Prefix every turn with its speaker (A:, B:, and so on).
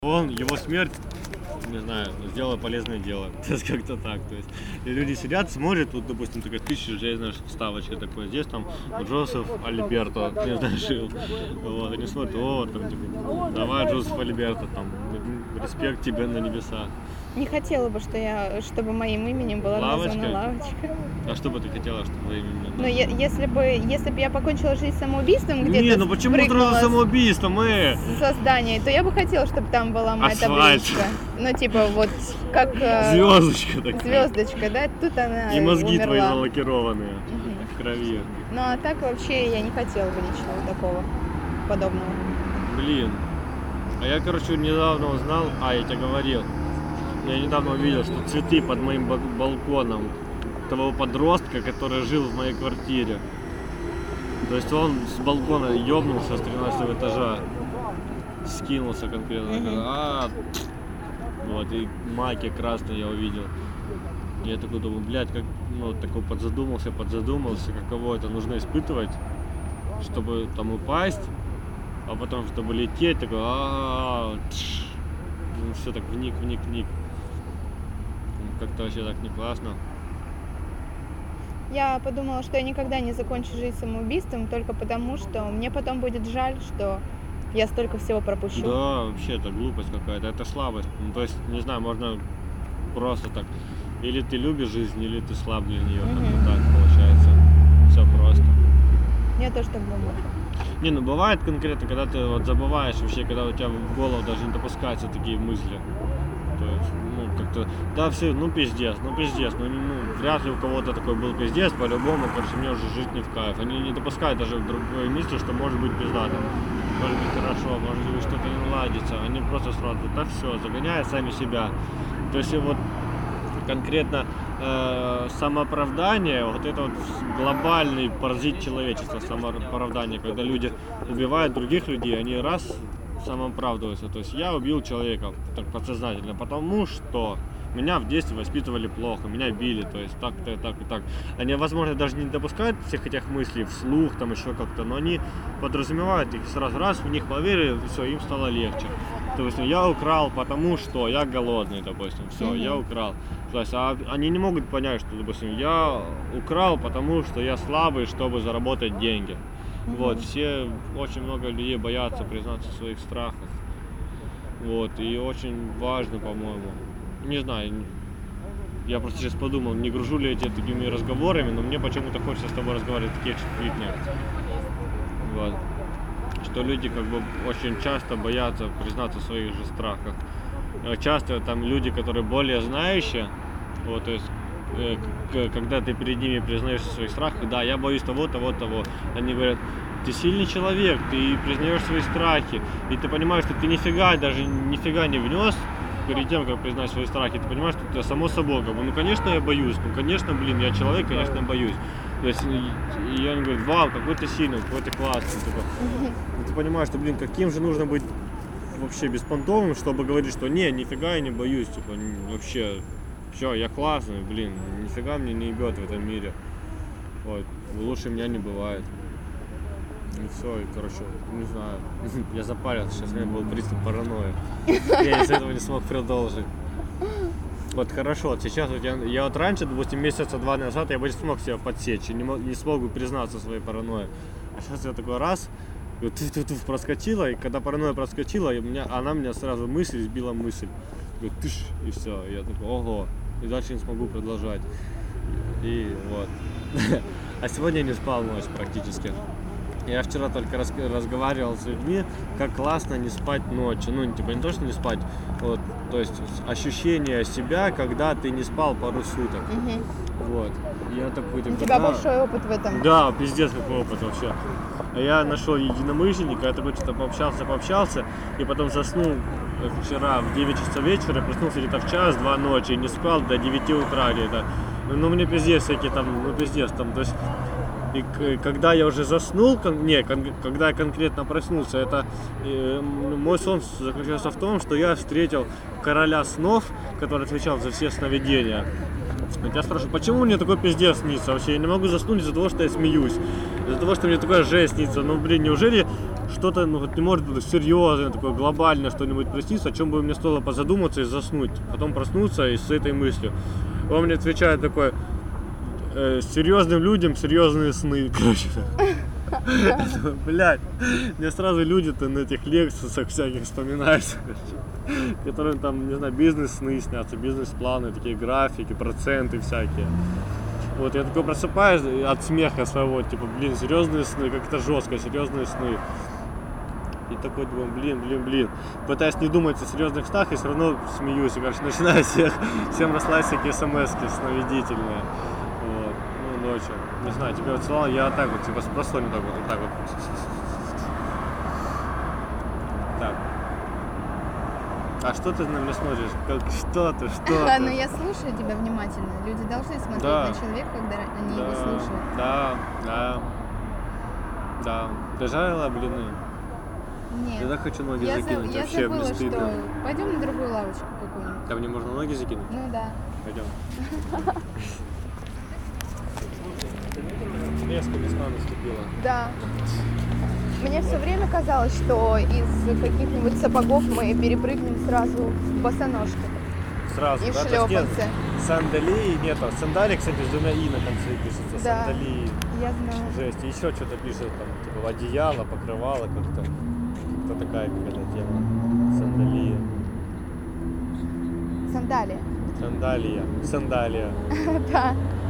A: Он, его смерть, не знаю, сделала полезное дело. То есть как-то так. То есть и люди сидят, смотрят, вот, допустим, такая тысяча железная вставочка такой. Здесь там Джозеф Альберто, не знаю, жил. Вот, они смотрят, о, там, типа, давай, Джозеф Альберто, там, респект тебе на небеса.
B: Не хотела бы, чтобы моим именем была названа лавочка.
A: А что бы ты хотела, чтобы твоим именем?
B: Но если бы я покончила жизнь самоубийством где-то.
A: Не, ну почему сразу самоубийством,
B: со здания, то я бы хотела, чтобы там была моя
A: Асфальт.
B: табличка. Ну, типа, вот как
A: Звездочка такая.
B: Звездочка, да? Тут она
A: И мозги
B: умерла.
A: твои залакированные в крови.
B: Ну, а так вообще я не хотела бы ничего такого подобного.
A: Блин. А я, короче, недавно узнал, я тебе говорил, я недавно увидел, что цветы под моим балконом того подростка, который жил в моей квартире. То есть он с балкона ёбнулся с 13 этажа, скинулся конкретно. Вот, и маки красные я увидел. Я такой думаю, блядь, как, ну, такой подзадумался, каково это нужно испытывать, чтобы там упасть, а потом, чтобы лететь, такой, ну, все так вник. Как-то вообще так не классно.
B: Я подумала, что я никогда не закончу жизнь самоубийством, только потому, что мне потом будет жаль, что я столько всего пропущу.
A: Да, вообще это глупость какая-то, это слабость. Ну, то есть, не знаю, можно просто так. Или ты любишь жизнь, или ты слаб для нее. Как-то так получается. Все просто.
B: Я тоже так думаю.
A: Не, ну бывает конкретно, когда ты вот забываешь вообще, когда у тебя в голову даже не допускаются такие мысли. То есть, ну, как-то, да, все, ну, пиздец, ну, вряд ли у кого-то такой был пиздец, по-любому, короче, мне уже жить не в кайф. Они не допускают даже другой мысли, что может быть пиздато, может быть хорошо, может быть что-то не наладится. Они просто сразу, да все, загоняют сами себя. То есть, вот конкретно самооправдание, вот это вот глобальный паразит человечества, самооправдание, когда люди убивают других людей, они раз самооправдываются. То есть я убил человека так подсознательно, потому что меня в детстве воспитывали плохо, меня били, то есть так-то, так и так. Они, возможно, даже не допускают всех этих мыслей вслух, там еще как-то, но они подразумевают их сразу раз, в них поверили, все, им стало легче. То есть я украл, потому что я голодный, допустим, все, я украл. То есть они не могут понять, что, допустим, я украл, потому что я слабый, чтобы заработать деньги. Вот, очень много людей боятся признаться в своих страхах. Вот, и очень важно, по-моему, не знаю, я просто сейчас подумал, не гружу ли я тебя такими разговорами, но мне почему-то хочется с тобой разговаривать в таких фигнях. Вот. Что люди как бы очень часто боятся признаться в своих же страхах. Часто там люди, которые более знающие, вот, то есть когда ты перед ними признаешься в своих страхах, да, я боюсь того, они говорят, ты сильный человек, ты признаешь свои страхи, и ты понимаешь, что ты нифига не внес перед тем, как признать свои страхи, ты понимаешь, что это само собой, как бы, ну, конечно, я боюсь, ну, конечно, блин, я человек, конечно, я боюсь. То есть, и он говорит, вау, какой ты сильный, какой ты классный, типа, и ты понимаешь, что, блин, каким же нужно быть вообще беспонтовым, чтобы говорить, что не, нифига я не боюсь, типа, вообще, все, я классный, блин, нифига мне не ебет в этом мире, вот, лучше меня не бывает. И все, и, короче, не знаю, я запарился, сейчас у меня был приступ паранойи, я из этого не смог продолжить. Вот хорошо, вот сейчас вот я вот раньше, допустим, месяца 2 назад я бы не смог себя подсечь, не смог бы признаться в своей паранойи. А сейчас я такой раз, и вот проскочила, и когда паранойя проскочила, она меня сразу сбила мысль. И все, я такой, ого, и дальше не смогу продолжать. И вот. А сегодня я не спал ночь практически. Я вчера только разговаривал с людьми, как классно не спать ночью. Ну, типа, не то, что не спать, вот, то есть ощущение себя, когда ты не спал пару суток. Вот. Я такой, типа,
B: у тебя большой опыт в этом.
A: Да, пиздец какой опыт вообще. Я нашел единомышленника, я такой что-то пообщался, и потом заснул вчера в 9 часов вечера, проснулся где-то в 1-2 ночи, и не спал до 9 утра где-то. Ну, мне пиздец всякие там, то есть... И когда я уже заснул, когда я конкретно проснулся, это мой сон заключался в том, что я встретил короля снов, который отвечал за все сновидения. Я спрашиваю, почему мне такой пиздец снится вообще? Я не могу заснуть из-за того, что я смеюсь, из-за того, что мне такая жесть снится. Ну, блин, неужели что-то ну, вот не может быть серьезное, такое глобальное что-нибудь присниться, о чем бы мне стоило позадуматься и заснуть. Потом проснуться и с этой мыслью. Он мне отвечает такой, серьезным людям серьезные сны, короче. Блядь, мне сразу люди-то на этих лекциях всяких вспоминаются, которые там, не знаю, бизнес-сны снятся, бизнес-планы, такие графики, проценты всякие. Вот, я такой просыпаюсь от смеха своего, типа, блин, серьезные сны, как это жестко, серьезные сны. И такой думаю, блин. Пытаюсь не думать о серьезных снах и все равно смеюсь. И, короче, начинаю всем рассылать всякие смс-ки сновидительные. Вот, ну, ночью. Не знаю, тебе отсылал, я вот так вот, типа, с просонья так вот. Так. А что ты на меня смотришь? Что ты?
B: Ну я слушаю тебя внимательно. Люди должны смотреть
A: Да.
B: на человека, когда они его слушают.
A: Да. Ты жарила блины? Я
B: Нет.
A: так хочу ноги
B: Я
A: закинуть, вообще
B: забыла,
A: мне стыдно.
B: что пойдем на другую лавочку какую-нибудь.
A: Там мне можно ноги закинуть?
B: Ну да.
A: Пойдем. Резко весна наступила.
B: Да. Мне все время казалось, что из каких-нибудь сапогов мы перепрыгнем сразу в босоножки
A: Сразу,
B: и в
A: да? То есть нет
B: шлепанцы.
A: сандалии нету. Сандали, кстати, с двумя и на конце пишется.
B: Да.
A: Сандалии.
B: Я знаю.
A: Жесть. И еще что-то пишет там, типа одеяло, покрывало как-то. Это такая какая-то тема. Сандалия.
B: Сандалия.
A: Сандалия.
B: Да.